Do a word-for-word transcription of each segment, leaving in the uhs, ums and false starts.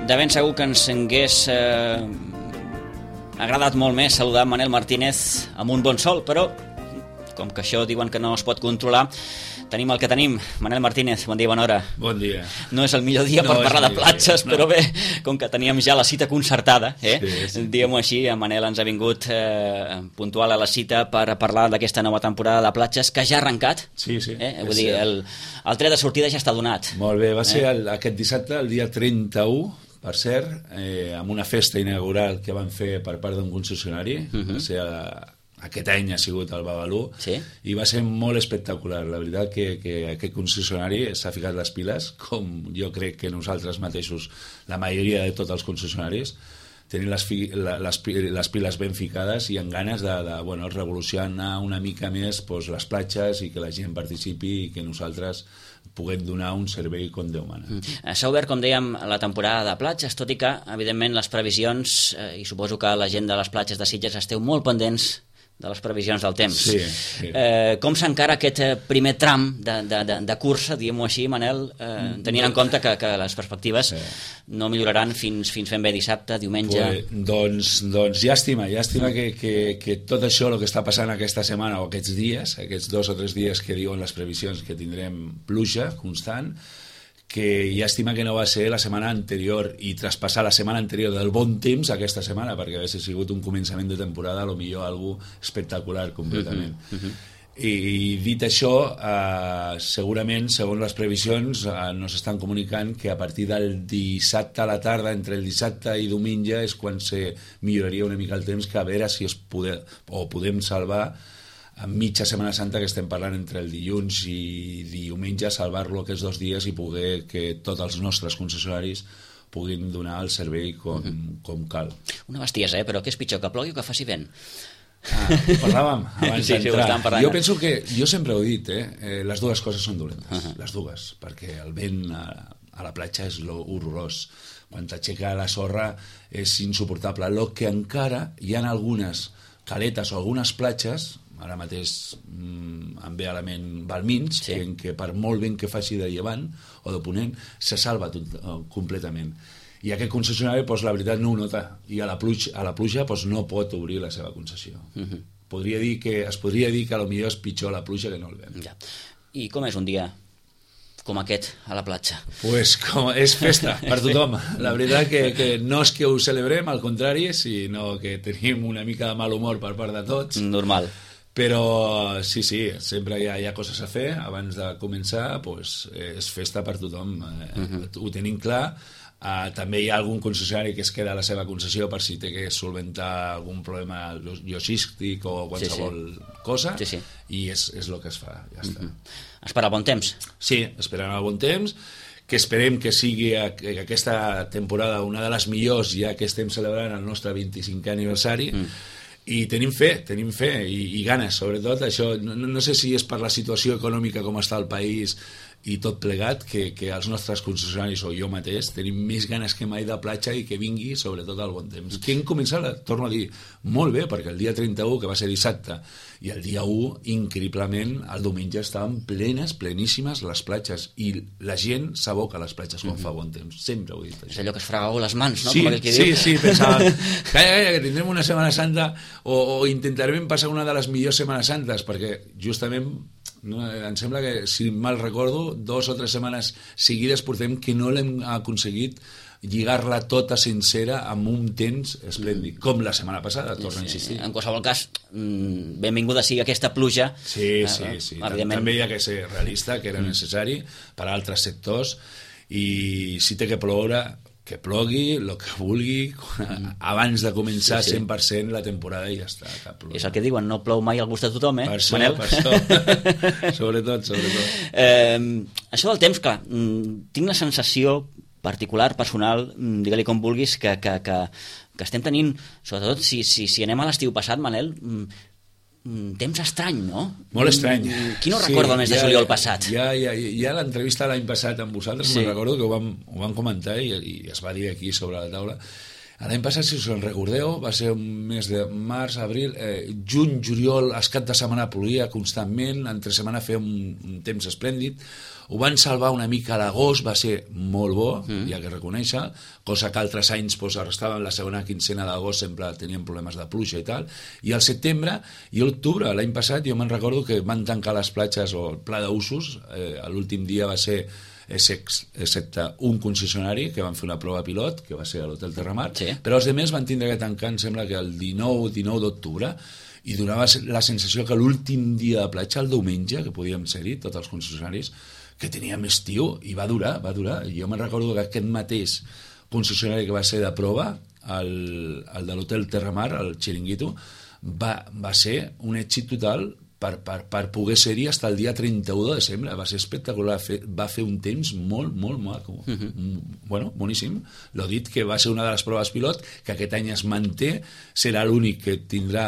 de ben segur que ens hagués eh, agradat molt més saludar Manel Martínez amb un bon sol, però com que això diuen que no es pot controlar, tenim el que tenim. Manel Martínez, bon dia, bona hora. Bon dia. No és el millor dia no per parlar de platges, no. Però bé, com que teníem ja la cita concertada, eh? sí, sí. diguem-ho així, en Manel ens ha vingut eh, puntual a la cita per parlar d'aquesta nova temporada de platges que ja ha arrencat. Sí, sí. Eh? Vull dir, el, el tret de sortida ja està donat. Molt bé, va ser eh? el, aquest dissabte, el dia trenta-u, per cert, eh, amb una festa inaugural que van fer per part d'un concessionari, uh-huh. va ser a, aquest any ha sigut el Babalú, sí? i va ser molt espectacular. La veritat que, que aquest concessionari s'ha ficat les piles, com jo crec que nosaltres mateixos, la majoria de tots els concessionaris, tenen les, fi, les, les piles ben ficades i amb ganes de, de bueno, revolucionar una mica més pues, les platges i que la gent participi i que nosaltres puguem donar un servei com Déu mana. Mm. S'ha obert, com dèiem, la temporada de platges, tot i que, evidentment, les previsions, eh, i suposo que la gent de les platges de Sitges esteu molt pendents de les previsions del temps. Sí, sí. Eh, com s'encara aquest primer tram de, de, de, de cursa, diguem-ho així, Manel, eh, tenint en compte que, que les perspectives sí. no milloraran fins, fins fent bé dissabte, diumenge... Pues, doncs, doncs llàstima, llàstima que, que, que tot això, el que està passant aquesta setmana o aquests dies, aquests dos o tres dies que diuen les previsions que tindrem pluja constant, que llàstima que no va ser la setmana anterior i traspassar la setmana anterior del bon temps aquesta setmana, perquè hauria sigut un començament de temporada, a lo millor algo espectacular completament. Uh-huh, uh-huh. I, i dit això, eh, segurament, segons les previsions, eh, nos estan comunicant que a partir del dissabte a la tarda, entre el dissabte i diumenge, és quan se milloraria una mica el temps, que a veure si es poder, o podem salvar a mitja Setmana Santa, que estem parlant entre el dilluns i diumenge, salvar-lo aquests dos dies i poder que tots els nostres concessionaris puguin donar el servei com, uh-huh. com cal. Una bestiesa, eh? Però què és pitjor, que plogui o que faci vent? Ah, parlàvem abans sí, d'entrar. Sí, jo penso que, jo sempre ho he dit, eh? eh les dues coses són dolentes, uh-huh. les dues, perquè el vent a, a la platja és lo horrorós. Quan t'aixeca la sorra és insuportable. Lo que encara hi ha algunes caletes o algunes platges, ara mateix mmm, em ve a la ment Balmins, sí. en què per molt vent que faci de llevant o de ponent, se salva tot, uh, completament. I aquest concessionari, pues, la veritat, no ho nota. I a la pluja, a la pluja pues, no pot obrir la seva concessió. Uh-huh. Podria dir que, es podria dir que potser és pitjor la pluja que no el vent. Ja. I com és un dia com aquest a la platja? Pues com, és festa per tothom. La veritat que, que no és que ho celebrem, al contrari, sinó que tenim una mica de mal humor per part de tots. Normal. Però sí, sí, sempre hi ha, hi ha coses a fer. Abans de començar, pues, és festa per tothom. Eh, uh-huh. Ho tenim clar. Uh, també hi ha algun concessionari que es queda a la seva concessió per si té que solventar algun problema logístic o qualsevol sí, sí. cosa, sí, sí. i és, és el que es fa, ja està. Uh-huh. Esperar bon temps. Sí, esperant el bon temps, que esperem que sigui que aquesta temporada una de les millors, ja que estem celebrant el nostre vint-i-cinquè aniversari, mm. i tenim fe, tenim fe i, i ganes, sobretot això, no, no sé si és per la situació econòmica com està el país i tot plegat, que, que els nostres concessionaris o jo mateix tenim més ganes que mai de platja i que vingui sobretot el bon temps. Que hem començat, torno a dir, molt bé, perquè el dia trenta-u, que va ser dissabte, i el dia u, increïblement, el diumenge estaven plenes, pleníssimes les platges, i la gent s'aboca a les platges quan mm-hmm. fa bon temps, sempre ho he dit. És allò que es fregau les mans, no? Sí, Com que sí, diu. sí, pensava, calla, calla, que tindrem una Setmana Santa o, o intentarem passar una de les millors Setmanes Santes, perquè justament no, em sembla que, si mal recordo, dos o tres setmanes seguides portem que no l'hem aconseguit lligar-la tota sencera amb un temps esplèndid, mm. com la setmana passada, torno a insistir. En qualsevol cas, benvinguda sigui aquesta pluja. Sí, sí, sí. Evidentment... També hi ha que ser realista, que era mm. necessari per a altres sectors, i si té que ploure, que plogui, el que vulgui, abans de començar sí, sí. cent per cent la temporada i ja està. És el que diuen, no plou mai al gust de tothom, eh, per això, Manel? Per això, sobretot, sobretot. Eh, això del temps, clar, tinc la sensació particular, personal, digue-li com vulguis, que, que, que, que estem tenint, sobretot si, si, si anem a l'estiu passat, Manel, temps estrany, no? Molt estrany. Qui no recorda el mes de juliol passat? Ja, ja, ja l'entrevista l'any passat amb vosaltres, sí. me'n recordo que ho vam, ho vam comentar i, i es va dir aquí sobre la taula. L'any passat, si us en recordeu, va ser un mes de març, abril, eh, juny, juliol, els cap de setmana ploia constantment, entre setmana feia un, un temps esplèndid, ho van salvar una mica a l'agost, va ser molt bo, mm. ja que reconèixer, cosa que altres anys pues, estaven la segona quincena d'agost, sempre tenien problemes de pluja i tal, i al setembre i a l'octubre, l'any passat, jo me'n recordo que van tancar les platges o el pla d'usos, eh, l'últim dia va ser excepte un concessionari que van fer una prova pilot, que va ser a l'Hotel Terramar, sí. Però els altres van tindre que tancar, em sembla que el dinou d'octubre, i donava la sensació que l'últim dia de platja, el diumenge, que podíem ser-hi, tots els concessionaris, que teníem estiu, i va durar, va durar. Jo me'n recordo que aquest mateix concessionari que va ser de prova, el, el de l'Hotel Terramar, el Chiringuito, va, va ser un èxit total per, per, per poder ser-hi fins al dia trenta-u de desembre. Va ser espectacular, va fer un temps molt, molt maco. Uh-huh. Bueno, boníssim. L'ho dit que va ser una de les proves pilot, que aquest any es manté, serà l'únic que tindrà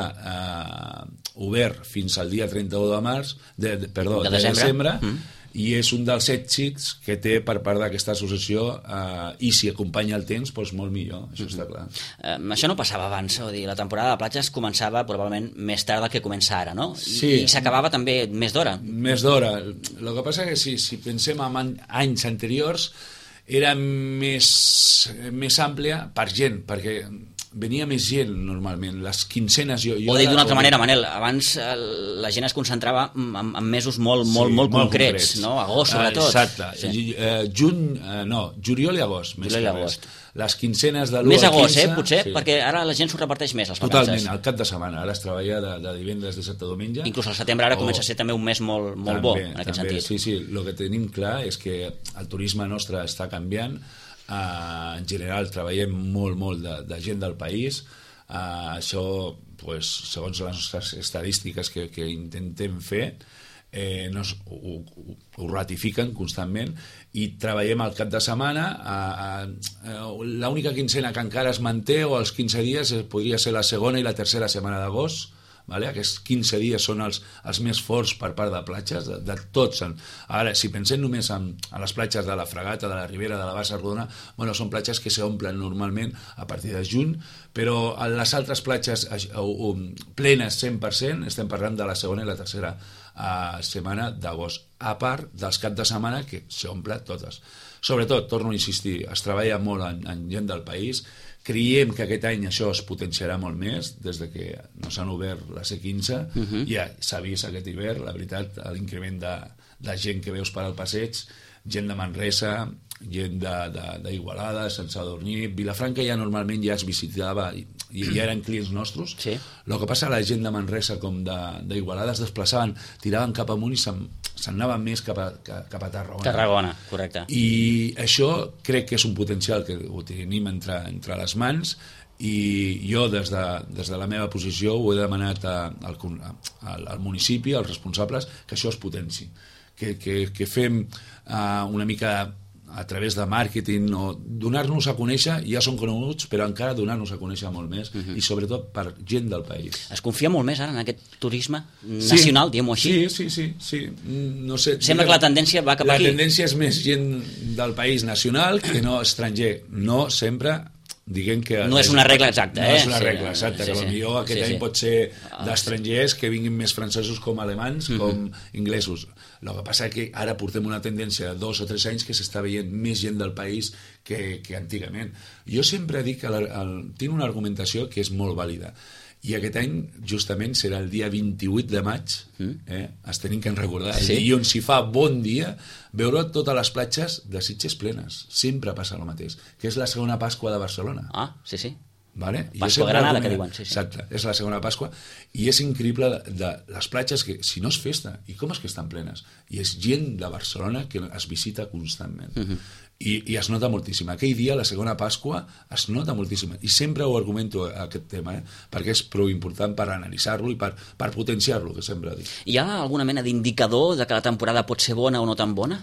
eh, obert fins al dia trenta-u de març, de, de, perdó, de, de desembre, desembre uh-huh. I és un dels èxits que té per part d'aquesta associació, eh, i si acompanya el temps, doncs molt millor, això mm-hmm. està clar. Eh, això no passava abans, o dir, la temporada de platges començava probablement més tard del que comença ara, no? I, sí. I s'acabava també més d'hora. Més d'hora. El que passa és que si, si pensem en anys anteriors, era més, més àmplia per gent, perquè venia més gent normalment, les quincenes jo, jo o dit d'una altra manera, Manel, abans eh, la gent es concentrava en, en mesos molt, molt, sí, molt, molt concrets, concrets, no? Agost sobretot. Exacte, sí. eh, juny, eh, no, juliol i agost, més juliol que agost. Més. Les quincenes de l'u més al agost, quinze, eh, potser, sí. Perquè ara la gent s'ho reparteix més, les vacances. Totalment, al cap de setmana, ara es treballa de, de divendres, de dissabte a diumenge. Inclús al setembre ara o... comença a ser també un mes molt, molt també, bo, en aquest també, sentit. Sí, sí, el que tenim clar és que el turisme nostre està canviant, eh, en general treballem molt, molt de, de gent del país. Uh, això, pues, segons les nostres estadístiques que, que intentem fer, eh, nos, ho, ho, ho ratifiquen constantment i treballem al cap de setmana. Uh, uh, l'única quincena que encara es manté, o els quinze dies, podria ser la segona i la tercera setmana d'agost. Vale? Aquests quinze dies són els, els més forts per part de platges, de, de tots. Ara, si pensem només en, en les platges de la Fragata, de la Ribera, de la Bassa Rodona, bueno, són platges que s'omplen normalment a partir de juny, però en les altres platges uh, uh, plenes cent per cent estem parlant de la segona i la tercera uh, setmana d'agost, a part dels caps de setmana que s'omplen totes. Sobretot, torno a insistir, es treballa molt en, en gent del país. Creiem que aquest any això es potenciarà molt més, des de que no s'han obert la C quinze, uh-huh. Ja s'ha vist aquest hivern, la veritat, l'increment de, de gent que veus per al passeig, gent de Manresa, gent d'Igualada, de, Sant Sadurní, Vilafranca ja normalment ja es visitava i, i ja eren clients nostres. Sí. El que passa, la gent de Manresa com d'Igualada es desplaçaven, tiraven cap amunt i se'n s'anaven més cap a, cap a Tarragona. Tarragona, correcte. I això crec que és un potencial que ho tenim entre, entre les mans, i jo des de, des de la meva posició ho he demanat a, al, al, al municipi, als responsables, que això es potenci, que, que, que fem uh, una mica a través de màrqueting, o donar-nos a conèixer, ja són coneguts, però encara donar-nos a conèixer molt més, uh-huh. I sobretot per gent del país. Es confia molt més ara en aquest turisme nacional, sí, diguem-ho així? Sí, sí, sí, sí. No sé, sembla que la tendència va cap la aquí. La tendència és més gent del país nacional que no estranger. No sempre... diguem que... No és una regla exacta, eh? No és una sí, regla exacta, sí, que potser sí. Aquest sí, any sí. Pot ser d'estrangers que vinguin més francesos com alemans, mm-hmm. com inglesos. El que passa és que ara portem una tendència de dos o tres anys que s'està veient més gent del país que, que antigament. Jo sempre dic que el, el, tinc una argumentació que és molt vàlida. I aquest any, justament, serà el dia vint-i-vuit de maig, eh? Es tenim que recordar, sí? El dilluns, si fa bon dia, veure totes les platges de Sitges plenes. Sempre passa el mateix, que és la segona Pasqua de Barcelona. Ah, sí, sí. Vale? Pasqua Granada, que diuen. Sí, sí. Exacte, és la segona Pasqua, i és increïble de, de les platges que, si no és festa, i com és que estan plenes? I és gent de Barcelona que es visita constantment. Uh-huh. I, i es nota moltíssim. Aquell dia, la segona Pasqua, es nota moltíssim. I sempre ho argumento, aquest tema, eh? Perquè és prou important per analitzar-lo i per, per potenciar-lo, que sempre dic. Hi ha alguna mena d'indicador de que la temporada pot ser bona o no tan bona?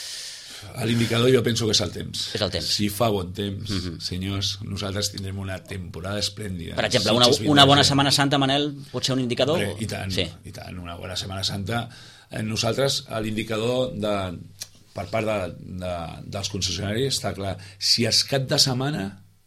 L'indicador jo penso que és el temps. És el temps. Si fa bon temps, uh-huh. Senyors, nosaltres tindrem una temporada esplèndida. Per exemple, una, una bona Setmana Santa, Manel, pot ser un indicador? Hombre, i tant, sí. I tant, una bona Setmana Santa. Nosaltres, l'indicador de, per part de, de, dels concessionaris està clar. Si es cap de setmana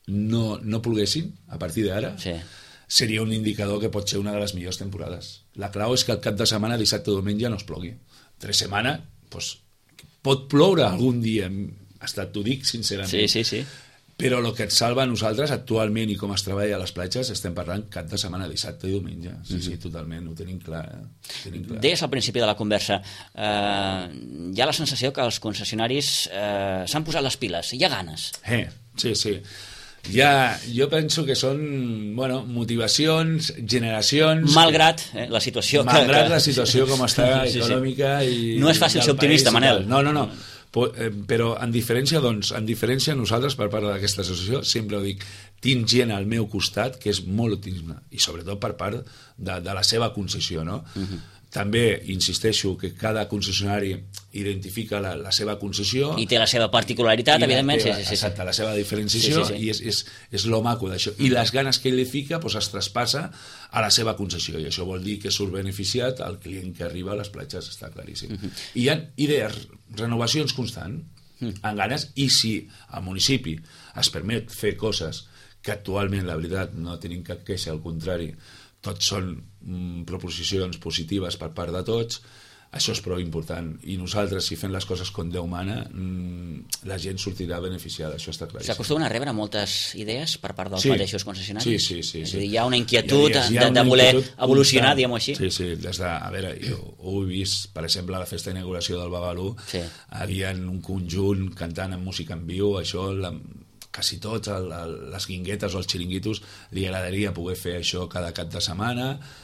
no, no ploguessin a partir d'ara, Sí. seria un indicador que pot ser una de les millors temporades. La clau és que el cap de setmana, dissabte o diumenge, no es plogui. Tres setmanes, doncs, pot ploure algun dia, hasta t'ho dic sincerament. Sí, sí, sí. Però el que et salva a nosaltres actualment i com es treballa a les platges, estem parlant cap de setmana, dissabte i diumenge. Sí, mm-hmm. sí, totalment, ho tenim clar. Eh? Ho tenim clar. Deies al principi de la conversa, eh, hi ha la sensació que els concessionaris eh, s'han posat les piles, hi ha ganes. Eh, sí, sí. Ja, jo penso que són, bueno, motivacions, generacions... Malgrat eh, la situació... Malgrat que, que... la situació com està sí, econòmica sí. i... No és fàcil ser optimista, Manel. No, no, no. Però en diferència, doncs, en diferència nosaltres, per part d'aquesta associació, sempre ho dic, tinc gent al meu costat que és molt optimista, i sobretot per part de, de la seva concessió, no? Uh-huh. També insisteixo que cada concessionari identifica la, la seva concessió i té la seva particularitat, evidentment, seva, sí, sí, sí. Exacte, la seva diferenciació, sí, sí, sí. i és, és, és lo maco d'això, i les ganes que ell li fica doncs, es traspassa a la seva concessió, i això vol dir que surt beneficiat al client que arriba a les platges, està claríssim. Uh-huh. I hi ha idees, renovacions constant, uh-huh. en ganes, i si al municipi es permet fer coses que actualment, la veritat, no tenim cap queixa, al contrari, tots són mm, proposicions positives per part de tots, això és prou important, i nosaltres, si fem les coses com Déu mana, mmm, la gent sortirà beneficiada, això està claríssim. S'acostumen a rebre moltes idees per part dels sí. mateixos concessionaris? Sí, sí, sí. És sí. a dir, hi ha una inquietud hi ha, hi ha de, una de voler inquietud evolucionar, constant. diguem-ho així? Sí, sí, des de, a veure, jo ho he vist, per exemple, a la festa d'inauguració del Babalú, sí. havia un conjunt cantant en música en viu, això... La, quasi tots, el, el, les guinguetes o els xiringuitos, li agradaria poder fer això cada cap de setmana.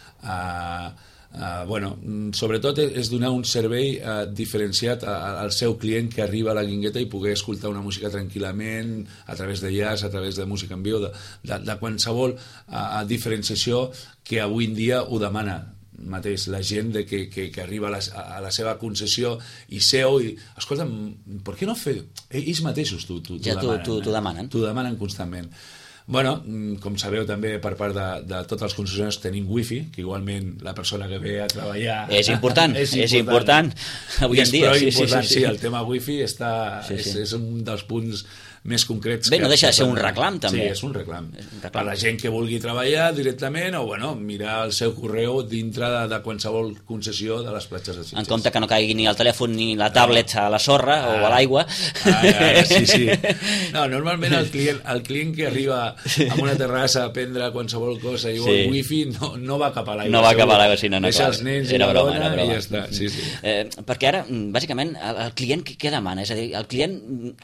Uh, uh, bueno, sobretot és donar un servei uh, diferenciat a, a, al seu client que arriba a la guingueta i poder escoltar una música tranquil·lament, a través de jazz, a través de música en viu, de, de, de qualsevol uh, diferenciació que avui en dia ho demana mateix la gent de que, que, que arriba a la, a la seva concessió i seu i, escolta'm, per què no fer ells mateixos t'ho ja demanen, t'ho eh? demanen t'ho demanen constantment. Bueno, com sabeu també per part de, de tots els concessionaris tenim wifi, que igualment la persona que ve a treballar és important, és important, és important. Avui en dia, sí, sí, sí, sí, sí, el tema wifi està, sí, sí. És, és un dels punts més concrets. Bé, no deixa de ser un també. reclam, també. Sí, és un reclam. És un reclam. Per la gent que vulgui treballar directament o, bueno, mirar el seu correu dintre de, de qualsevol concessió de les platges de Sitges. En compte que no caigui ni el telèfon ni la tablet ah. a la sorra ah. o a l'aigua. Ah, ah, sí, sí. No, normalment el client, el client que arriba a una terrassa a prendre qualsevol cosa i vol sí. wifi no, no va cap a l'aigua. No va cap a l'aigua, sí, no, no. Deixa els nens i la broma, dona i ja està. Sí, sí. Eh, perquè ara, bàsicament, el, el client què demana? És a dir, el client...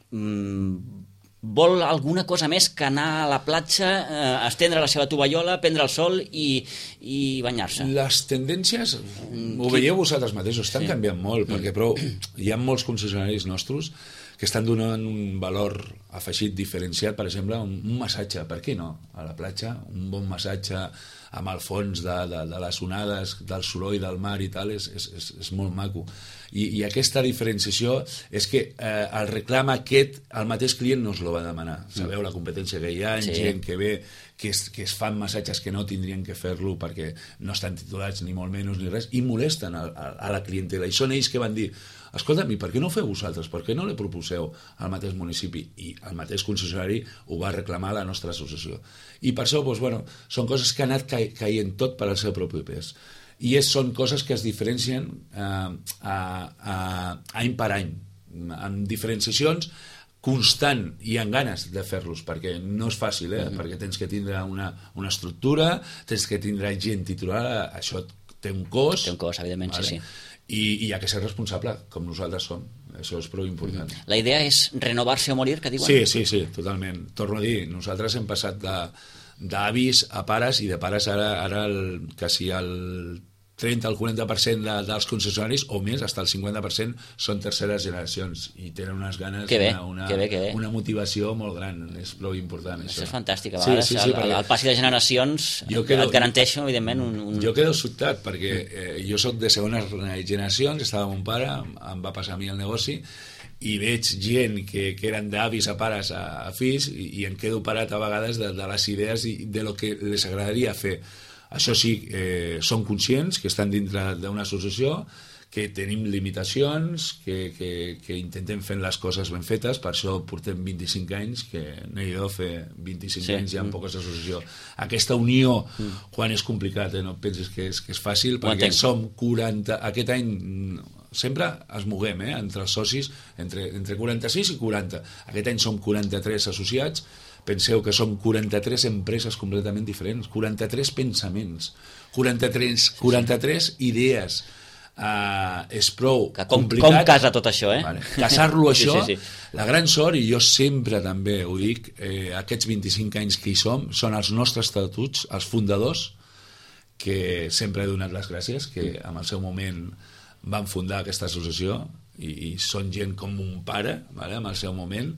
Mm, vol alguna cosa més que anar a la platja, eh, estendre la seva tovallola, prendre el sol i, i banyar-se. Les tendències, ho veieu vosaltres mateixos, estan sí. canviant molt, mm. perquè però hi ha molts concessionaris nostres que estan donant un valor afegit diferenciat, per exemple, un, un massatge, per què no? A la platja, un bon massatge amb el fons de, de, de les onades, del soroll del mar i tal, és, és, és, és molt maco. I, i aquesta diferenciació és que eh, el reclam aquest, el mateix client no es lo va demanar. Sabeu la competència que hi ha, sí. gent que ve, que es, que es fan massatges que no tindrien que fer-lo perquè no estan titulats ni molt menys ni res, i molesten a, a, a la clientela. I són ells que van dir, escolta'm, i per què no ho feu vosaltres? Per què no li proposeu al mateix municipi? I el mateix concessionari ho va reclamar a la nostra associació. I per això, doncs, bueno, són coses que han anat ca caient tot per al seu propi pes. I és, són coses que es diferencien eh, a, a, any per any, amb diferenciacions constant i amb ganes de fer-los, perquè no és fàcil, eh? Mm-hmm. Perquè tens que tindre una, una estructura, tens que tindre gent titular, això té un cost. Té un cost, evidentment, vale? Sí, sí. I, i hi ha que ser responsable, com nosaltres som. Això és prou important. Mm-hmm. La idea és renovar-se o morir, que diuen? Sí, sí, sí, totalment. Torno a dir, nosaltres hem passat de d'avis a pares, i de pares ara, ara el, quasi el trenta al quaranta per cent de, dels concessionaris, o més, fins al cinquanta per cent, són terceres generacions, i tenen unes ganes, que bé, una, una, que bé, que bé. una motivació molt gran, és prou important. Això, això és fantàstic, a vegades, sí, sí, sí, el, el passi de generacions quedo, et garanteix, evidentment, un, un... Jo quedo sobtat, perquè eh, jo soc de segones generacions, estava amb mon pare, em va passar a mi el negoci, i veig gent que, que eren d'avis a pares a, a fills, i, i em quedo parat a vegades de, de les idees i de lo que les agradaria fer. Això sí, eh, són conscients que estan dintre d'una associació, que tenim limitacions, que, que, que intentem fer les coses ben fetes, per això portem vint-i-cinc anys, que n'hi ha de fer vint-i-cinc sí. anys, hi ha mm. poques associació. Aquesta unió, mm. quan és complicat, eh? No penses que és, que és fàcil, perquè som quaranta... Aquest any sempre es moguem, eh? Entre els socis, entre, entre quaranta-sis i quaranta. Aquest any som quaranta-tres associats, penseu que som quaranta-tres empreses completament diferents, quaranta-tres pensaments, quaranta-tres, quaranta-tres idees. Uh, és prou que com, complicat. Com casa tot això, eh? Vale. Casar-lo això, sí, sí, sí. La gran sort, i jo sempre també ho dic, eh, aquests vint-i-cinc anys que hi som, són els nostres estatuts, els fundadors, que sempre he donat les gràcies, que en el seu moment van fundar aquesta associació, i, i són gent com un pare, vale? En el seu moment.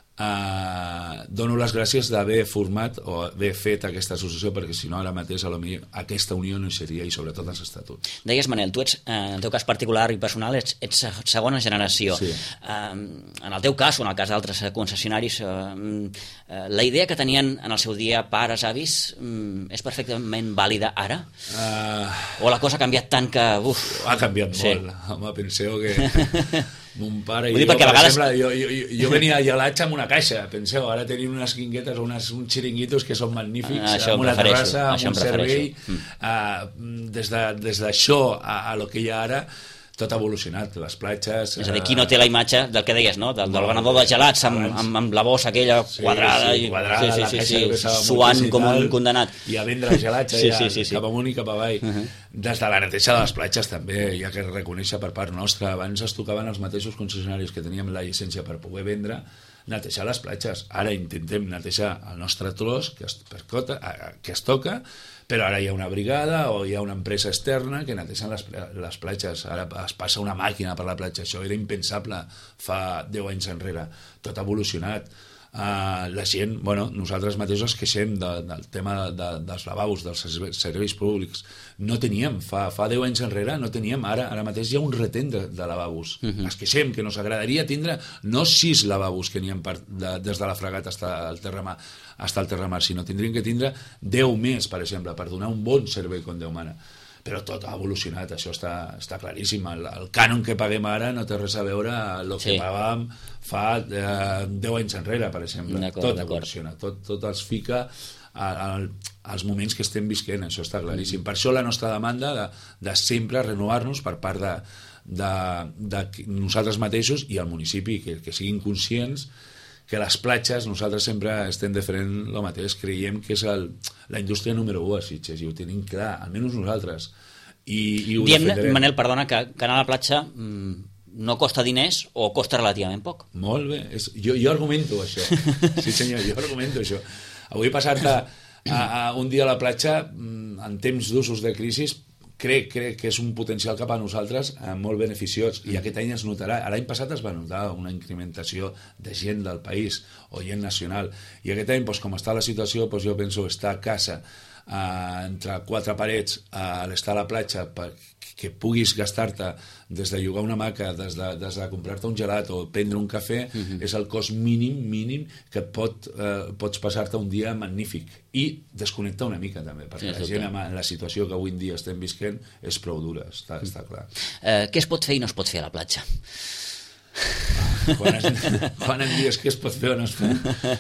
Uh, dono les gràcies d'haver format o haver fet aquesta associació, perquè si no ara mateix a lo millor aquesta unió no hi seria, i sobretot els estatuts. Deies, Manel, tu ets, en el teu cas particular i personal, ets, ets segona generació. Sí. Uh, en el teu cas, o en el cas d'altres concessionaris, uh, uh, la idea que tenien en el seu dia pares, avis, um, és perfectament vàlida ara? Uh... O la cosa ha canviat tant que... Uf, ha canviat sí. molt. Home, penseu que... Mon pare i jo, per vegades... exemple, jo, jo, jo venia a gelatge amb una caixa, penseu, ara tenim unes guinguetes o unes, uns xiringuitos que són magnífics, ah, amb una terrassa, amb un servei, mm. uh, des d'això de, a, a lo que hi ha ara, tot ha evolucionat, les platges... És a dir, qui no té la imatge del que deies, no? Del, del venedor de gelats amb, amb, amb la bossa aquella sí, quadrada, sí, quadrada i, sí, sí, sí, sí, suant com un condenat. I a vendre gelats sí, allà, sí, sí, sí. cap amunt i cap avall. Uh -huh. Des de la neteja de les platges també, hi ha que reconèixer per part nostra. Abans es tocaven els mateixos concessionaris que teníem la llicència per poder vendre, netejar les platges. Ara intentem netejar el nostre tros, que es, percota, que es toca, però ara hi ha una brigada o hi ha una empresa externa que neteja les, les platges. Ara es passa una màquina per la platja. Això era impensable fa deu anys enrere. Tot ha evolucionat. Uh, la gent, bueno, nosaltres mateixos queixem de, del tema de, de, dels lavabos, dels serveis públics. No teníem, fa, fa deu anys enrere no teníem, ara ara mateix hi ha un retent de, de lavabos. Uh -huh. Es queixem que nos agradaria tindre no sis lavabos que n'hi ha per, de, des de la Fragata fins al Terramar, fins al Terramar, sinó tindríem que tindre deu més, per exemple, per donar un bon servei com Déu mana. Però tot ha evolucionat, això està, està claríssim. El, el cànon que paguem ara no té res a veure amb el que sí. pagàvem fa eh, deu anys enrere, per exemple. Tot evoluciona, tot, tot es fica a, a, als moments que estem visquent, això està claríssim. Mm. Per això la nostra demanda de, de sempre renovar-nos per part de, de, de nosaltres mateixos i el municipi, que, que siguin conscients que les platges, nosaltres sempre estem defendent el mateix, creiem que és el, la indústria número u a Sitges, i ho tenim clar, almenys nosaltres, i, i ho Diem, defenderem. Manel, perdona, que, que anar a la platja mmm, no costa diners o costa relativament poc. Molt bé, és, jo, jo argumento això, sí senyor, jo argumento això. Avui passar-te a, a, a un dia a la platja, en temps d'usos de crisi, crec, crec que és un potencial cap a nosaltres eh, molt beneficiós, i aquest any es notarà. L'any passat es va notar una incrementació de gent del país o gent nacional, i aquest any, doncs, com està la situació, doncs, jo penso estar a casa eh, entre quatre parets, a l'estar a la platja, per, que puguis gastar-te des de llogar una hamaca, des de, des de comprar-te un gelat o prendre un cafè, uh -huh. és el cost mínim, mínim que pot, eh, pots passar-te un dia magnífic, i desconnectar una mica també, perquè sí, la gent en la situació que avui en dia estem visquent és prou dura, està, està clar. Eh, què es pot fer i no es pot fer a la platja? Ah, quan, es, quan em dius què es pot fer o no es pot?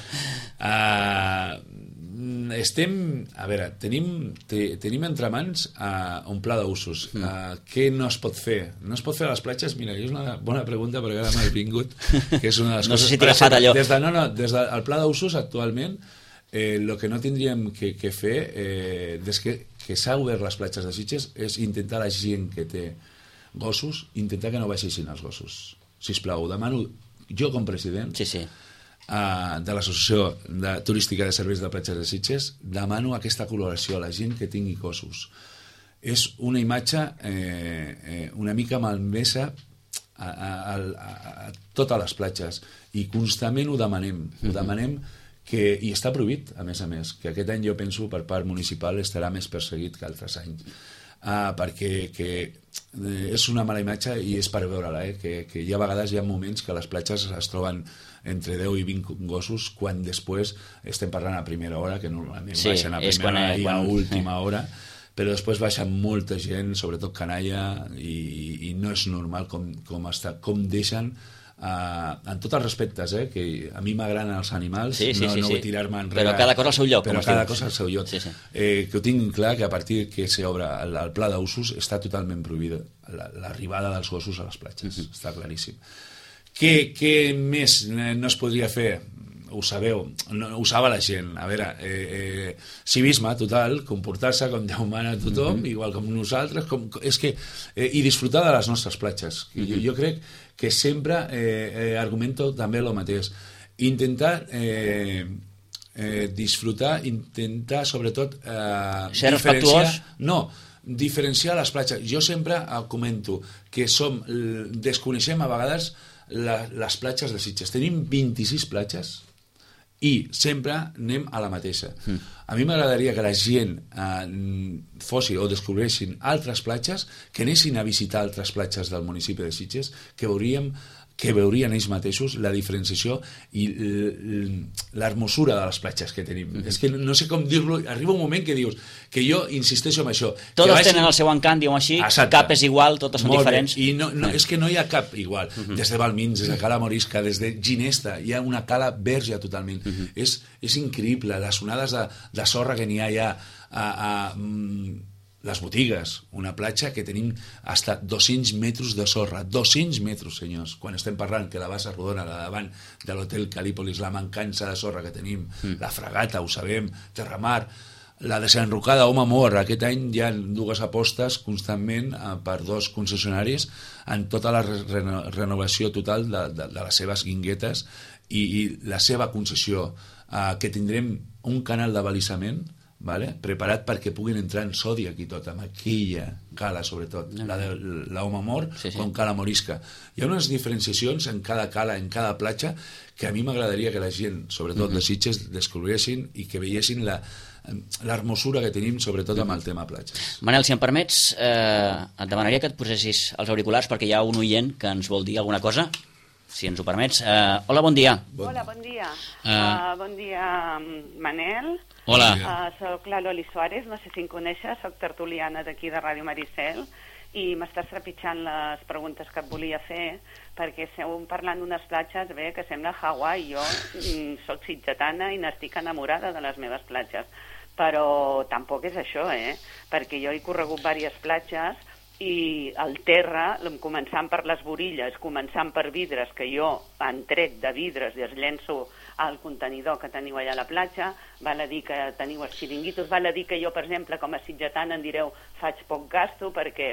Uh, estem, a veure, tenim, te, tenim entre mans uh, un pla d'usos. Uh, què no es pot fer? No es pot fer a les platges? Mira, és una bona pregunta, perquè ara m'ha vingut, que és una de les no coses... sé si t'he agafat allò. Des de, no, no, des del pla d'usos actualment, el eh, que no tindríem que, que fer, eh, des que, que s'ha obert les platges de Sitges, és intentar la gent que té gossos, intentar que no baixessin els gossos. Sisplau, demano, jo com president... Sí, sí. Uh, de l'Associació de Turística de Serveis de Platges de Sitges, demano aquesta col·laboració a la gent que tingui gossos. És una imatge eh, eh, una mica malmesa a, a, a, a totes les platges, i constantment ho demanem, ho demanem que, i està prohibit, a més a més, que aquest any jo penso per part municipal estarà més perseguit que altres anys. Uh, perquè que, eh, és una mala imatge, i és per veure-la, eh? que, que hi ha vegades, hi ha moments que les platges es troben entre deu i vint gossos, quan després estem parlant a primera hora, que normalment sí, baixen a primera hora i a última hora, però després baixa molta gent, sobretot canalla, i, i no és normal com, com, està, com deixen Uh, en tots els respectes, eh, que a mi m'agraden els animals, sí, sí, no, sí, no sí. vull tirar-me enrere, però cada cosa al seu lloc, però com cada dius. cosa al seu lloc, sí, sí. Eh, que ho tinguin clar, que a partir que s'obre el, el pla d'usos està totalment prohibida l'arribada dels gossos a les platges, uh -huh. està claríssim. Què, què més no es podria fer? Ho sabeu, no, ho sabe la gent. A veure, eh, eh, civisme total, comportar-se com Déu mana a tothom, mm-hmm. igual com nosaltres, com, és que, eh, i disfrutar de les nostres platges. Mm-hmm. jo, jo crec que sempre eh, eh, argumento també el mateix. Intentar eh, eh, disfrutar, intentar sobretot eh, ser respectuós. No, diferenciar les platges. Jo sempre comento que som, desconeixem a vegades la, les platges de Sitges. Tenim vint-i-sis platges i sempre anem a la mateixa. Mm. A mi m'agradaria que la gent eh, fossi o descobressin altres platges, que anessin a visitar altres platges del municipi de Sitges, que veuríem que veurien ells mateixos la diferenciació i l'hermosura de les platges que tenim. Mm-hmm. És que no sé com dir-lo, arriba un moment que dius, que jo insisteixo en això. Totes vagi... tenen el seu encant, diu així, exacte. Cap és igual, totes són Molt diferents. Bé. I no, no, és que no hi ha cap igual. Mm-hmm. Des de Balmins, des de Cala Morisca, des de Ginesta, hi ha una cala verge totalment. Mm-hmm. és, és increïble, les onades de, de sorra que n'hi ha allà, a, a, a les botigues, una platja que tenim hasta dos-cents metres de sorra, dos-cents metres, senyors, quan estem parlant que la bassa rodona, la davant de l'hotel Calípolis, la mancança de sorra que tenim, mm. la fragata, ho sabem, Terramar, la desenrocada Home Mor. Aquest any hi ha dues apostes constantment eh, per dos concessionaris en tota la re renovació total de, de, de les seves guinguetes i, i la seva concessió, eh, que tindrem un canal de balisament, vale? Preparat perquè puguin entrar en sodi aquí tot, amb aquella cala sobretot, no, la de la Home Mor, sí, sí. com Cala Morisca. Hi ha unes diferenciacions en cada cala, en cada platja, que a mi m'agradaria que la gent, sobretot mm-hmm. de Sitges, descobrissin i que veiessin la l'hermosura que tenim, sobretot amb el tema platges. Manel, si em permets, eh, et demanaria que et posessis els auriculars perquè hi ha un oient que ens vol dir alguna cosa, si ens ho permets. Eh, hola, bon dia. Bon. Hola, bon dia. Uh, uh, bon dia, Manel. Hola. Uh, soc la Loli Suárez, no sé si em coneixes, soc tertuliana d'aquí de Ràdio Maricel i m'estàs trepitjant les preguntes que et volia fer perquè esteu parlant d'unes platges bé, que sembla Hawaii. Jo mm, soc sitgetana i n'estic enamorada de les meves platges, però tampoc és això, eh? Perquè jo he corregut diverses platges i el terra, començant per les borilles, començant per vidres, que jo en trec de vidres i els llenço al contenidor que teniu allà a la platja, val a dir que teniu els xiringuitos, val a dir que jo, per exemple, com a sitgetana, en direu, faig poc gasto perquè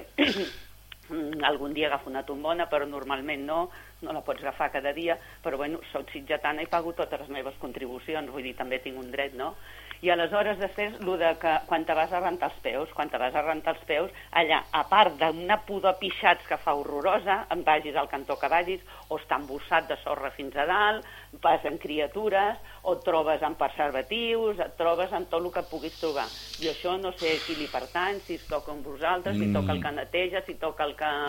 algun dia agafo una tombona, però normalment no, no la pots agafar cada dia, però bueno, soc sitgetana i pago totes les meves contribucions, vull dir, també tinc un dret, no? I aleshores després, el de que quan te vas a rentar els peus, quan te vas a rentar els peus, allà, a part d'una pudor pixats que fa horrorosa, en vagis al cantó que vagis, o està embossat de sorra fins a dalt, vas en criatures, o et trobes en preservatius, et trobes en tot el que puguis trobar. I això no sé qui li pertany, si es toca amb vosaltres, si toca el que neteja, si toca el que...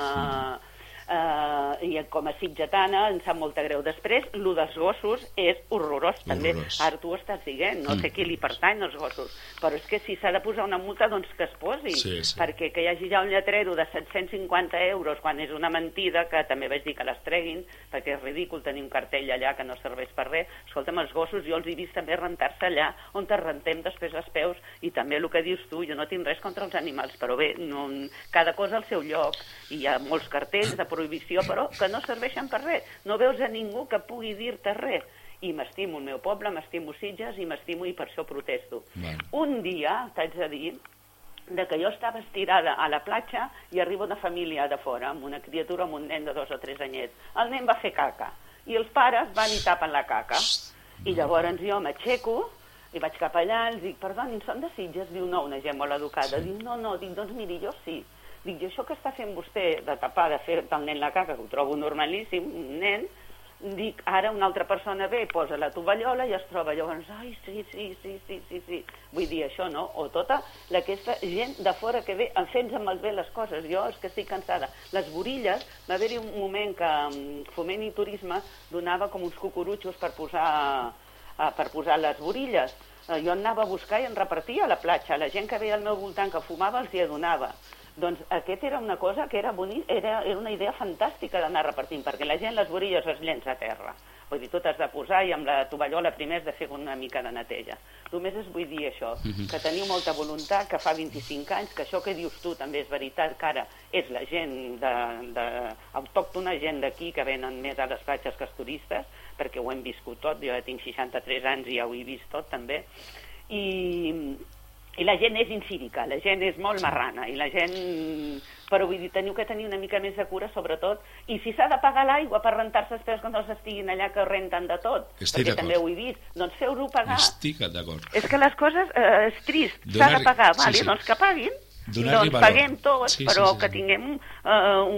Uh, i com a sitgetana em sap molta greu. Després, el dels gossos és horrorós, també. Horrorós. Ara tu ho estàs dient, no mm. sé qui li pertany als gossos, però és que si s'ha de posar una multa, doncs que es posi, sí, sí. perquè que hi hagi ja un lletrero de set-cents cinquanta euros quan és una mentida, que també vaig dir que les treguin, perquè és ridícul tenir un cartell allà que no serveix per res. Escolta'm, els gossos jo els he vist també rentar-se allà on te rentem després els peus, i també el que dius tu, jo no tinc res contra els animals, però bé, no, cada cosa al seu lloc, i hi ha molts cartells de prohibició, però que no serveixen per res. No veus a ningú que pugui dir-te res. I m'estimo el meu poble, m'estimo Sitges i m'estimo i per això protesto. Bueno. Un dia, t'haig de dir, de que jo estava estirada a la platja i arriba una família de fora, amb una criatura, amb un nen de dos o tres anyets. El nen va fer caca i els pares van i tapen la caca. I llavors jo m'aixeco i vaig cap allà, els dic, perdonin, són de Sitges? Diu, no, una gent molt educada. Diu, no, no, dic, doncs miri, jo sí. Dic, i això que està fent vostè de tapar, de fer el nen la caca, que ho trobo normalíssim, un nen, dic, ara una altra persona ve, posa la tovallola i es troba llavors, ai, sí, sí, sí, sí, sí, sí. Vull dir, això no, o tota aquesta gent de fora que ve a fer-nos malbé les coses. Jo és que estic cansada. Les borilles, va haver-hi un moment que Foment i Turisme donava com uns cucurutxos per posar, per posar les borilles. eh, jo anava a buscar i en repartia a la platja. La gent que veia al meu voltant que fumava els hi adonava. Doncs aquest era una cosa que era bonic, era, era una idea fantàstica d'anar repartint, perquè la gent les vorilles es llença a terra. Vull dir, tu t'has de posar i amb la tovallola primer has de fer una mica de neteja. Només es vull dir això, uh-huh. que teniu molta voluntat, que fa vint-i-cinc anys, que això que dius tu també és veritat, que ara és la gent de, de, autòctona, gent d'aquí que venen més a les platges que els turistes, perquè ho hem viscut tot, jo ja tinc seixanta-tres anys i ja ho he vist tot també, i... I la gent és incívica, la gent és molt marrana, i la gent... Però vull dir, teniu que tenir una mica més de cura, sobretot, i si s'ha de pagar l'aigua per rentar-se els peus quan els estiguin allà que renten de tot, Estic perquè també ho he vist, doncs feu-ho pagar. Estic d'acord. És que les coses, eh, és trist, s'ha de pagar, sí, vale? sí. Doncs que paguin, Donar-li doncs valor. paguem tots, sí, però sí, sí, que sí. tinguem uh,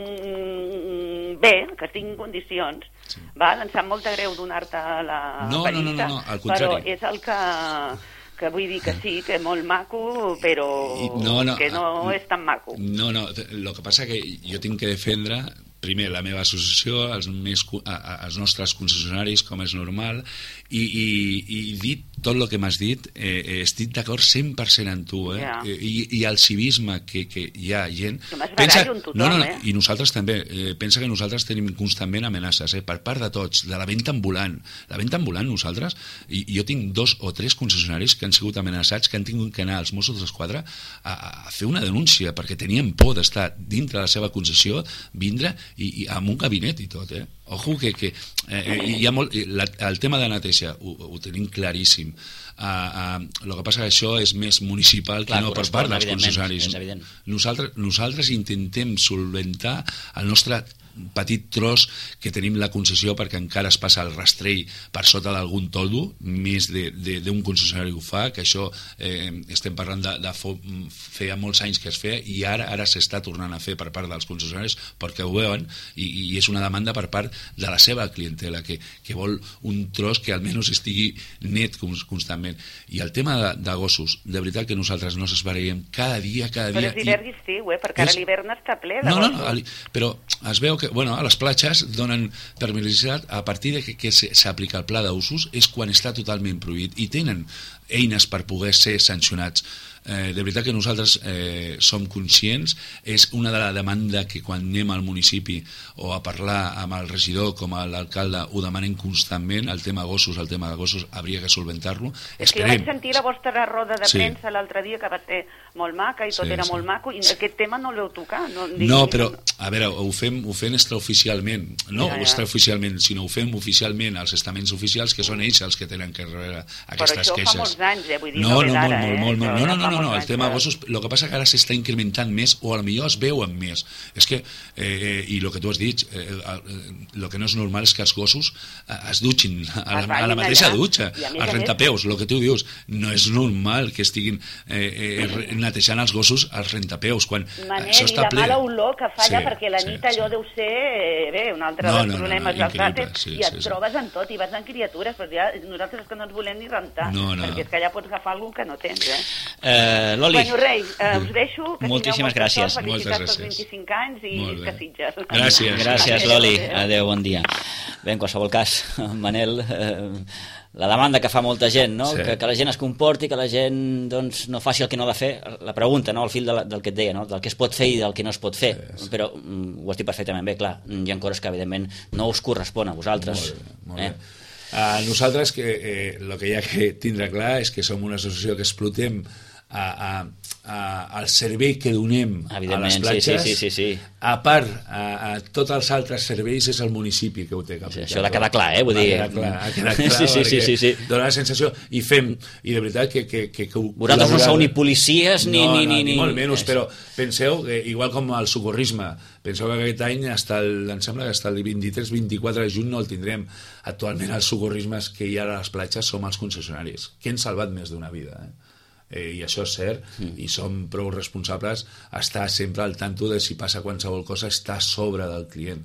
un bé, que tinguin condicions. Sí. Val? Em sap molt de greu donar-te la no, pallissa, no, no, no, al contrari. però és el que... que vull dir que sí, que és molt maco, però no, no, que no és tan maco. No, no, el que passa que jo tinc que defendre primer la meva associació, els, més, els nostres concessionaris, com és normal, i, i, i dit tot el que m'has dit, eh, estic d'acord cent per cent amb tu, eh? Yeah. I, i el civisme que, que hi ha gent... Pensa, tothom, no, no, no, eh? i nosaltres també, eh, pensa que nosaltres tenim constantment amenaces, eh, per part de tots, de la venda ambulant. La venda ambulant, nosaltres, i jo tinc dos o tres concessionaris que han sigut amenaçats, que han tingut que anar als Mossos d'Esquadra a, a fer una denúncia, perquè tenien por d'estar dintre de la seva concessió, vindre i, i amb un gabinet i tot, eh? Ojo que, que eh, hi ha molt, la, el tema de neteja ho, ho tenim claríssim. Uh, uh, el que passa que això és més municipal que Clar, no per part dels concessionaris. Nosaltres, nosaltres intentem solventar el nostre petit tros que tenim la concessió, perquè encara es passa el rastrell per sota d'algun toldo, més d'un concessionari ho fa, que això eh, estem parlant de, de fo, feia molts anys que es feia i ara ara s'està tornant a fer per part dels concessionaris perquè ho veuen i, i és una demanda per part de la seva clientela que, que vol un tros que almenys estigui net constantment. I el tema de, de gossos, de veritat que nosaltres no s'esbarallem cada dia, cada dia... Però és hivern i estiu, eh? Perquè ara l'hivern està ple de no, gossos. No, no, però es veu que bueno, a les platges donen permissibilitat a partir de que, que s'aplica el pla d'usos és quan està totalment prohibit i tenen eines per poder ser sancionats. Eh, de veritat que nosaltres eh, som conscients, és una de la demanda que quan anem al municipi o a parlar amb el regidor com a l'alcalde ho demanem constantment, el tema gossos, el tema de gossos hauria que solventar-lo. És que jo vaig sentir la vostra roda de sí. premsa l'altre dia que va ser molt maca i tot sí, era sí. molt maco i aquest tema no l'heu tocat. No, no però, a veure, ho fem, ho fem extraoficialment, no ja, ja. extraoficialment, sinó ho fem oficialment als estaments oficials que són ells els que tenen que rebre aquestes queixes. Però això fa molts anys, eh? Vull dir, no, no, no, no, molt, ara, molt, eh? molt, molt, no, no, no, no, no, el tema de gossos, el que passa que ara s'està incrementant més o potser es veuen més. És que, eh, i el que tu has dit, eh, el que no és normal és que els gossos eh, es dutxin a la, a la mateixa allà. Dutxa, als rentapeus, el que tu dius, no és normal que estiguin eh, eh, netejant els gossos als rentapeus, quan Manel, això està ple. I la mala olor que falla, sí, perquè la nit sí, allò sí. deu ser, eh, bé, un altre no, dels no, problemes no, no, dels ràters, sí, i et sí, trobes sí. en tot, i vas en criatures, però ja, nosaltres és que no ens volem ni rentar, no, no. perquè és que allà pots agafar alguna que no tens, eh? Uh, Loli. Bueno, rei, uh, us deixo, que moltíssimes gràcies. Sort, felicitats pels vint-i-cinc anys i que sitges. Gràcies. Gràcies, Loli. Adéu, bon dia. Bé, en qualsevol cas, Manel, eh, la demanda que fa molta gent, no? Sí. Que, que la gent es comporti, que la gent doncs, no faci el que no ha de fer, la pregunta, no? Al fil de la, del que et deia, no? Del que es pot fer i del que no es pot fer, sí, sí. Però mm, ho estic perfectament bé, clar, hi ha coses que evidentment no us correspon a vosaltres. Molt bé, molt eh? bé. Uh, nosaltres que eh, el que hi ha que tindre clar és que som una associació que explotem a, a, a, al servei que donem a les platges, sí, sí, sí, sí. a part a, a tots els altres serveis és el municipi que ho té que aplicar. Sí, això ha de quedar clar, eh? Vull dir... Ha de quedar clar, ha de quedar clar sí, sí, sí, sí. Dóna la sensació, i fem, i de veritat que... que, que, que vosaltres no sou ni policies ni... No, ni, no, ni, ni molt menys, però penseu, que, igual com el socorrisme, penseu que aquest any, hasta el, em sembla que fins el vint-i-tres vint-i-quatre de juny no el tindrem. Actualment els socorrismes que hi ha a les platges som els concessionaris, que han salvat més d'una vida, eh? Eh, i això és cert, mm. i som prou responsables a estar sempre al tanto de si passa qualsevol cosa, estar a sobre del client,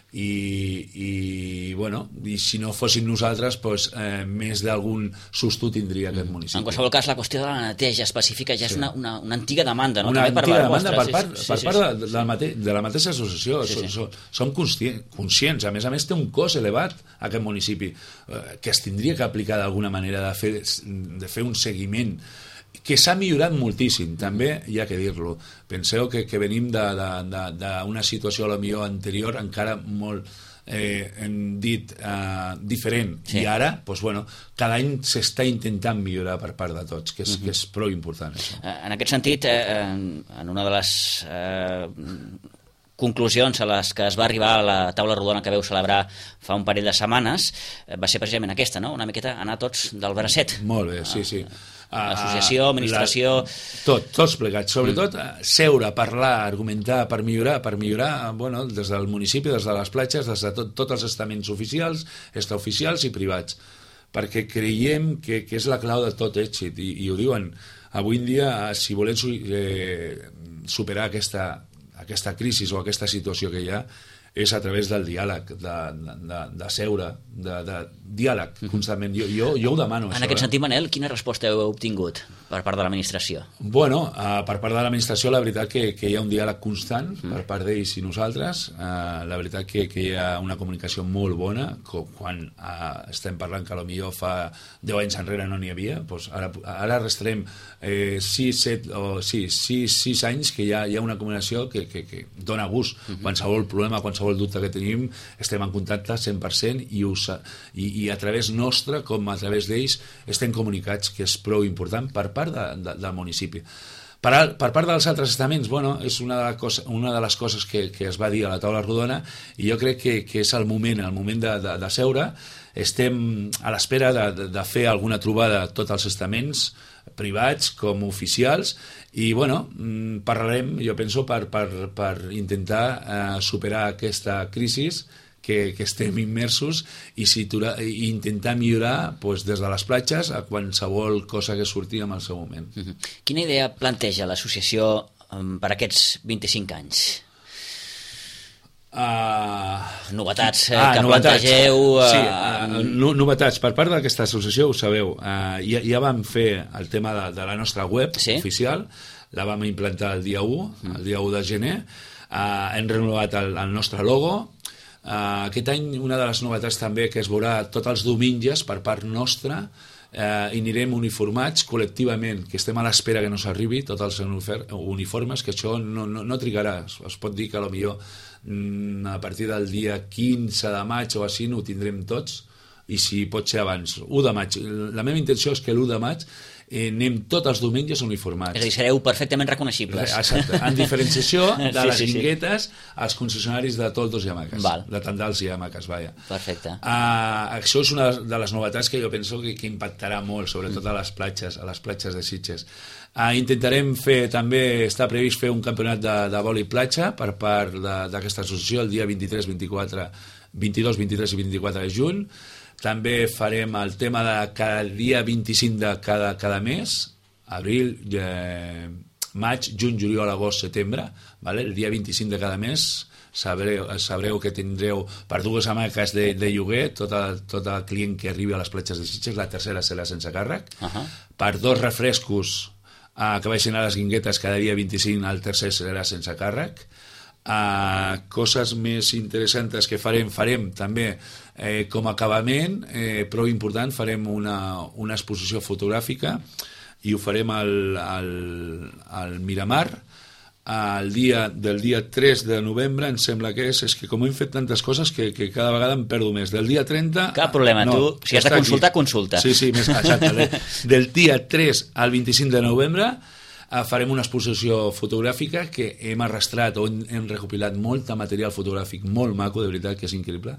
i, i bueno, i si no fossin nosaltres, pues, eh, més d'algun susto tindria aquest municipi. En qualsevol cas, la qüestió de la neteja específica ja és sí. una, una, una antiga demanda, no? Una També antiga per demanda vostra, per part, sí, sí, per sí, part sí. de, de, la mate, de la mateixa associació. Sí, sí. Som, som conscients, conscients, a més a més té un cost elevat aquest municipi, eh, que es tindria que aplicar d'alguna manera de fer, de fer un seguiment que s'ha millorat moltíssim, també hi ha que dir-lo. Penseu que, que venim d'una situació a la millor anterior encara molt, eh, hem dit, eh, diferent, sí. I ara, doncs, bueno, cada any s'està intentant millorar per part de tots, que és, uh-huh. que és prou important això. En aquest sentit, eh, en una de les eh, conclusions a les que es va arribar a la taula rodona que veu celebrar fa un parell de setmanes va ser precisament aquesta, no? Una miqueta anar tots del bracet. Molt bé, sí, sí. Associació, administració... La, tot, tots plegats. Sobretot mm. seure, parlar, argumentar per millorar, per millorar, bueno, des del municipi, des de les platges, des de tot, tots els estaments oficials, extraoficials i privats. Perquè creiem que, que és la clau de tot èxit. I, i ho diuen, avui en dia, si volem eh, superar aquesta, aquesta crisi o aquesta situació que hi ha, és a través del diàleg, de, de, de seure, de, de diàleg constantment. Jo, jo, jo ho demano, en això. En aquest eh? sentit, Manel, quina resposta heu obtingut per part de l'administració? Bueno, uh, per part de l'administració la veritat que, que hi ha un diàleg constant mm. per part d'ells i nosaltres. Uh, la veritat que, que hi ha una comunicació molt bona, quan uh, estem parlant que potser fa deu anys enrere no n'hi havia, doncs ara, ara restarem eh, sis, set, o sí, sis, sis anys que hi ha, hi ha una comunicació que, que, que dona gust. Mm-hmm. Qualsevol problema, qualsevol dubte que tenim, estem en contacte cent per cent i, us, i, i a través nostre, com a través d'ells, estem comunicats, que és prou important per part de, de, del municipi. Per, al, per part dels altres estaments, bueno, és una de, la cosa, una de les coses que, que es va dir a la taula rodona, i jo crec que, que és el moment, el moment de, de, de seure. Estem a l'espera de, de, de fer alguna trobada a tots els estaments, privats com oficials, i bueno, parlarem, jo penso, per, per, per intentar eh, superar aquesta crisi que, que estem immersos i, situra, i intentar millorar pues, des de les platges a qualsevol cosa que surti en el seu moment. Uh-huh. Quina idea planteja l'associació um, per aquests vint-i-cinc anys? Uh, novetats eh, ah, que novetats. plantegeu uh, sí, uh, no, novetats per part d'aquesta associació, ho sabeu, uh, ja, ja vam fer el tema de, de la nostra web sí? oficial, la vam implantar el dia u, mm. el dia u de gener, uh, hem renovat el, el nostre logo. Uh, aquest any una de les novetats també que es veurà tots els diumenges per part nostra, Uh, i anirem uniformats col·lectivament, que estem a l'espera que no s'arribi tots els uniformes, que això no, no, no trigarà, es, es pot dir que potser mm, a partir del dia quinze de maig o així no ho tindrem tots, i si pot ser abans, u de maig. La meva intenció és que l'u de maig eh, anem tots els diumenges uniformats. És a dir, sereu perfectament reconeixibles. Exacte, en diferenciació de sí, les sí, guinguetes sí. als concessionaris de Toldos i Hamaques, Val. de Tandals i Hamaques, vaja. Perfecte. Uh, això és una de les novetats que jo penso que, que impactarà molt, sobretot a les platges, a les platges de Sitges. Uh, intentarem fer, també està previst fer un campionat de, de vòlei platja per part d'aquesta associació el dia vint-i-tres, vint-i-quatre, vint-i-dos, vint-i-tres i vint-i-quatre de juny. També farem el tema de cada dia vint-i-cinc de cada, cada mes, abril, eh, maig, juny, juliol, agost, setembre, vale? El dia vint-i-cinc de cada mes sabreu, sabreu que tindreu per dues hamaques de, de lloguer tot el, tot el client que arribi a les platges de Sitges, la tercera serà sense càrrec, uh-huh. per dos refrescos eh, que vagin a les guinguetes cada dia vint-i-cinc, el tercer serà sense càrrec. Uh, coses més interessants que farem, farem també eh, com a acabament, eh, prou important, farem una, una exposició fotogràfica i ho farem al, al, al Miramar el dia, del dia tres de novembre, em sembla que és, és que com hem fet tantes coses que, que cada vegada em perdo més. Del dia trenta... Cap problema, no, tu, si has de consultar, aquí. consulta. Sí, sí, més exacte. De, del dia tres al vint-i-cinc de novembre Uh, farem una exposició fotogràfica que hem arrastrat o hem, hem recopilat molt de material fotogràfic molt maco, de veritat que és increïble,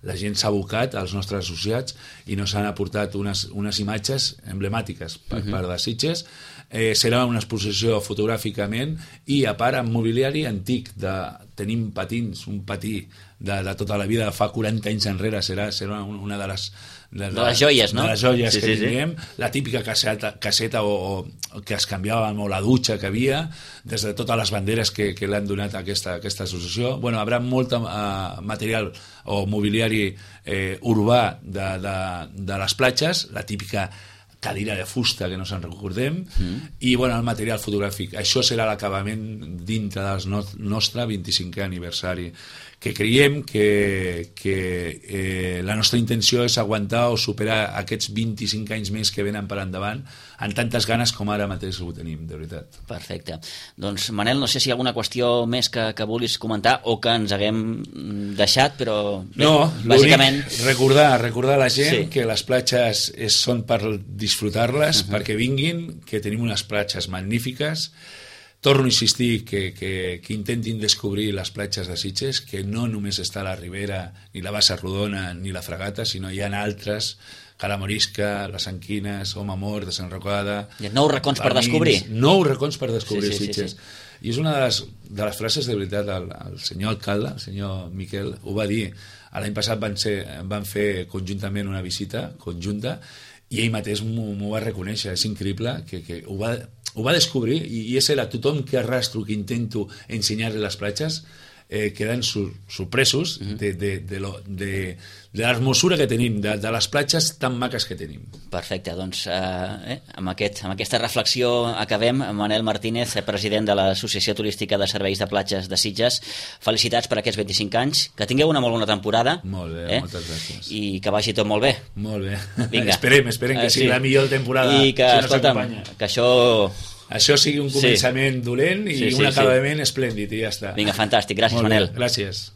la gent s'ha abocat, als nostres associats, i nos han aportat unes, unes imatges emblemàtiques per uh -huh. part de Sitges. Eh, serà una exposició fotogràficament i a part amb mobiliari antic. De, tenim patins, un patí de, de tota la vida, fa quaranta anys enrere, serà, serà una de les de, de les joies, no? De les joies sí, que sí, tinguem, sí. La típica caseta, caseta o, o que es canviava, o la dutxa que havia, des de totes les banderes que, que l'han donat a aquesta, aquesta associació. Bueno, haurà molt uh, material o mobiliari eh, urbà de, de, de les platges, la típica cadira de fusta que no se'n recordem, mm. i bueno, el material fotogràfic. Això serà l'acabament dintre del no, nostre vint-i-cinquè aniversari, que creiem que, que eh, la nostra intenció és aguantar o superar aquests vint-i-cinc anys més que venen per endavant, amb tantes ganes com ara mateix ho tenim, de veritat. Perfecte. Doncs, Manel, no sé si hi ha alguna qüestió més que, que vulguis comentar o que ens haguem deixat, però bé, no, bàsicament... recordar, recordar a la gent sí. que les platges és, són per disfrutar-les, uh -huh. perquè vinguin, que tenim unes platges magnífiques. Torno a insistir que, que, que intentin descobrir les platges de Sitges, que no només està la Ribera, ni la Bassa Rodona, ni la Fragata, sinó hi ha altres, Calamorisca, les Anquines, Home Mort, de Sant Roquada... Hi ha nous racons per descobrir. Nou racons per descobrir sí, sí, Sitges. Sí, sí. I és una de les, de les frases de veritat, el, el senyor alcalde, el senyor Miquel, ho va dir. L'any passat van, ser, van fer conjuntament una visita conjunta i ell mateix m'ho va reconèixer. És increïble que, que ho va... ho va descobrir i, i és a tothom que arrastro, que intento ensenyar-li les platges, eh, queden sur, sorpresos uh -huh. de, de, de, lo, de, de l'hermosura que tenim, de, de les platges tan maques que tenim. Perfecte, doncs eh, eh, amb, aquest, amb aquesta reflexió acabem. Manel Martínez, president de l'Associació Turística de Serveis de Platges de Sitges, felicitats per aquests vint-i-cinc anys, que tingueu una molt bona temporada. Molt bé, eh? moltes gràcies. I que vagi tot molt bé. Molt bé. Vinga. esperem, esperem que eh, sigui sí. la millor temporada. I que, si escolta'm, que això... Això sigui un començament sí. dolent i sí, sí, un acabament sí. esplèndid i ja està. Vinga, fantàstic. Gràcies, molt Manel. Bé. Gràcies.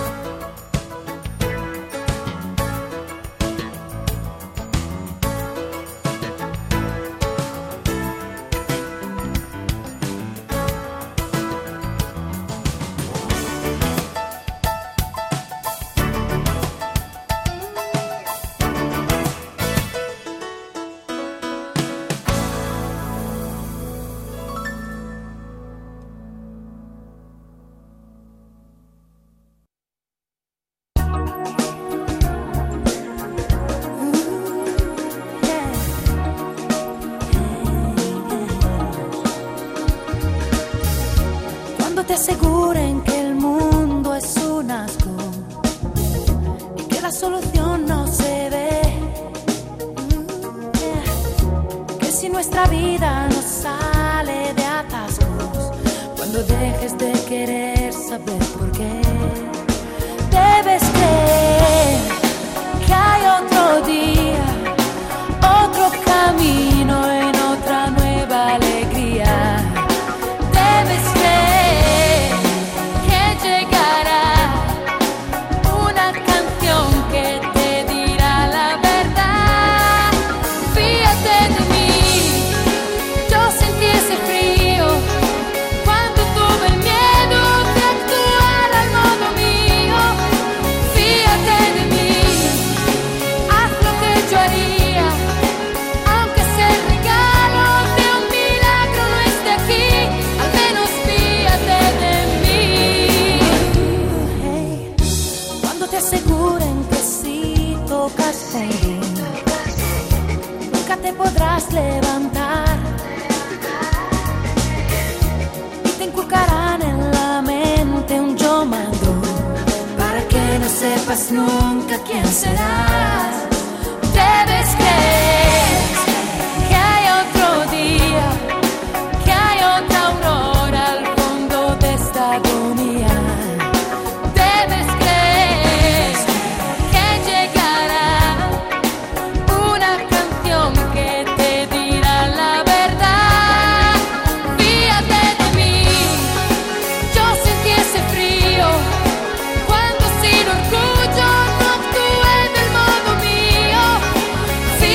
te aseguren que el mundo es un asco y que la solución no se ve, que si nuestra vida no sale de atascos, cuando dejes de querer saber por qué, debes creer que hay otro día, otro camino en otra nueva alegría. Debes creer que llegará una canción que te dirá la verdad. Fíjate de mí, yo sentí ese frío cuando tuve el miedo de actuar al modo mío. Fíjate de mí, haz lo que yo haría, aunque sea el regalo de un milagro no esté aquí, al menos fíjate de mí. Hey, cuando te aseguren que si tocas fondo, nunca te podrás levantar, y te inculcarán en la mente un yo mando, para que no sepas nunca quién serás. Debes creer que hay otro día, que hay otra aurora al fondo de esta agonía. Debes creer que llegará una canción que te dirá la verdad. Fíjate de mí, yo sentí ese frío cuando sin orgullo no actué del modo mío.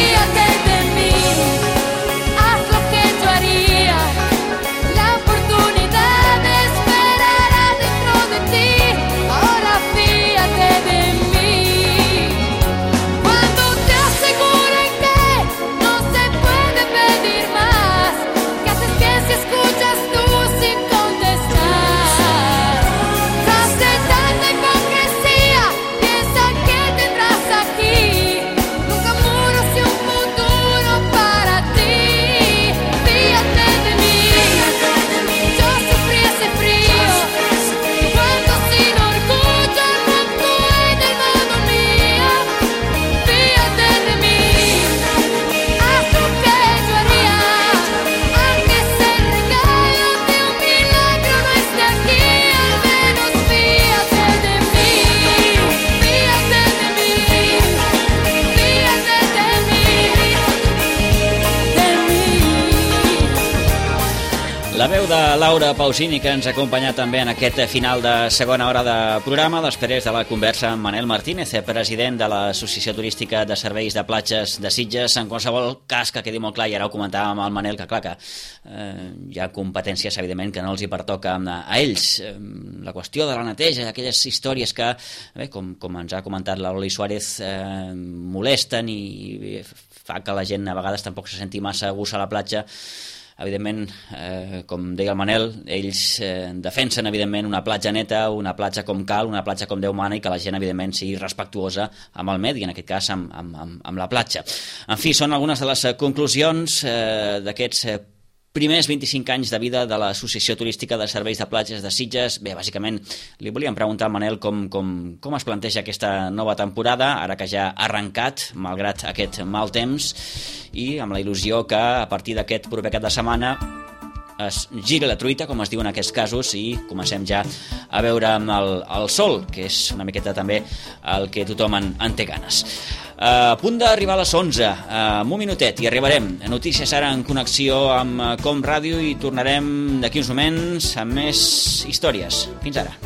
La veu de Laura Pausini, que ens ha acompanyat també en aquest final de segona hora de programa, després de la conversa amb Manel Martínez, president de l'Associació Turística de Serveis de Platges de Sitges. En qualsevol cas, que quedi molt clar, i ara ho comentàvem amb el Manel, que clar que eh, hi ha competències, evidentment, que no els hi pertoca a, a ells. Eh, la qüestió de la neteja, aquelles històries que, bé, com, com ens ha comentat l'Oli Suárez, eh, molesten i fa que la gent a vegades tampoc se senti massa a gust a la platja. Evidentment, eh, com deia el Manel, ells eh, defensen, evidentment, una platja neta, una platja com cal, una platja com Déu mana, i que la gent, evidentment, sigui respectuosa amb el medi, en aquest cas amb, amb, amb, amb la platja. En fi, són algunes de les conclusions eh, d'aquests eh, primers vint-i-cinc anys de vida de l'Associació Turística de Serveis de Platges de Sitges. Bé, bàsicament, li volíem preguntar al Manel com, com, com es planteja aquesta nova temporada, ara que ja ha arrencat, malgrat aquest mal temps, i amb la il·lusió que a partir d'aquest proper cap de setmana es giri la truita, com es diu en aquests casos, i comencem ja a veure el, el sol, que és una miqueta també el que tothom en, en té ganes. A punt d'arribar a les onze, amb un minutet, i arribarem a Notícies ara en connexió amb Com Ràdio, i tornarem d'aquí uns moments amb més històries. Fins ara.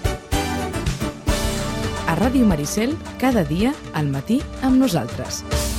Ràdio Maricel, cada dia al matí amb nosaltres.